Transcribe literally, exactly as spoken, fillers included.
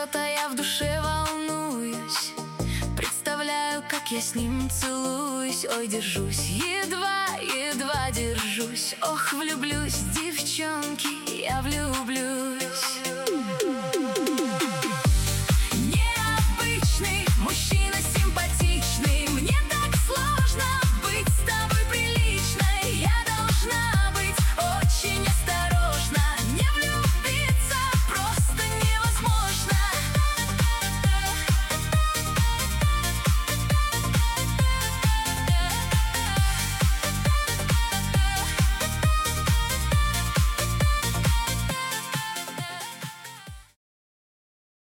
идет, а я в душе волнуюсь. Представляю, как я с ним целуюсь. Ой, держусь, едва, едва держусь. Ох, влюблюсь, девчонки, я влюблюсь.